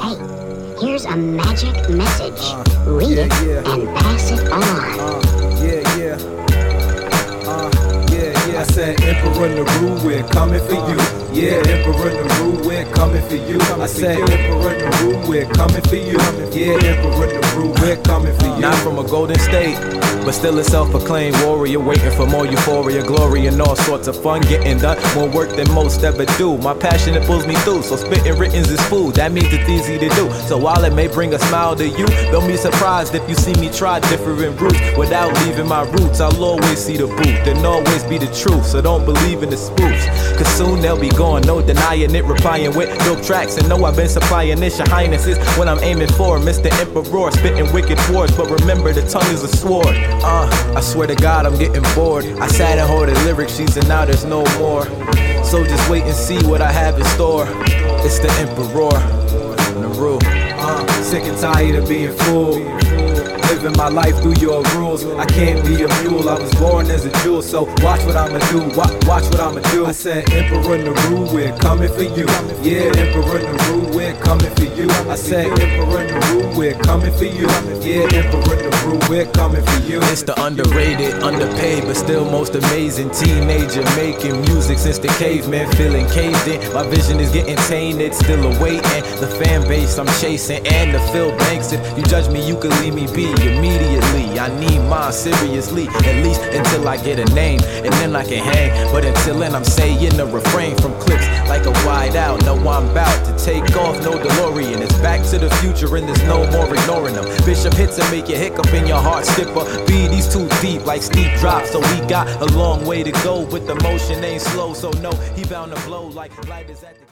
Hey, here's a magic message. Read it and pass it on. I said, Emperor Naru, we're coming for you. Yeah, Emperor Naru, we're coming for you. I said, Emperor Naru, we're coming for you. Yeah, Emperor Naru, we're coming for you. Not from a golden state, but still a self-proclaimed warrior, waiting for more euphoria, glory, and all sorts of fun. Getting done, more work than most ever do. My passion, it pulls me through, so spitting writtens is food. That means it's easy to do. So while it may bring a smile to you, don't be surprised if you see me try different routes. Without leaving my roots, I'll always see the boot and always be the truth. So don't believe in the spoofs, cause soon they'll be gone. No denying it, replying with dope tracks. And know I've been supplying this, your highness is what I'm aiming for. Mr. Emperor, spitting wicked words, but remember the tongue is a sword. I swear to God I'm getting bored. I sat and hoarded lyric sheets and now there's no more. So just wait and see what I have in store. It's the Emperor Naru. Sick and tired of being fooled, living my life through your rules. I can't be a mule, I was born as a jewel. So watch what I'ma do, watch what I'ma do. I said, Emperor Naru, we're coming for you. Yeah, Emperor Naru, we're coming for you. I said, Emperor Naru, we're coming for you. Yeah, Emperor Naru, we're coming for you. It's the underrated, underpaid, but still most amazing teenager making music since the caveman, feeling caved in. My vision is getting tainted, still awaiting the fan base I'm chasing and the Phil Banks. If you judge me, you could leave me be immediately. I need mine seriously, at least until I get a name, and then I can hang. But until then, I'm saying the refrain from clips like a wide out. No, I'm about to take off, no DeLorean. It's back to the future, and there's no more ignoring them. Bishop hits and make you hiccup in your heart skipper. These too deep like steep drops, so we got a long way to go. But the motion ain't slow, so no, he bound to blow like light is at the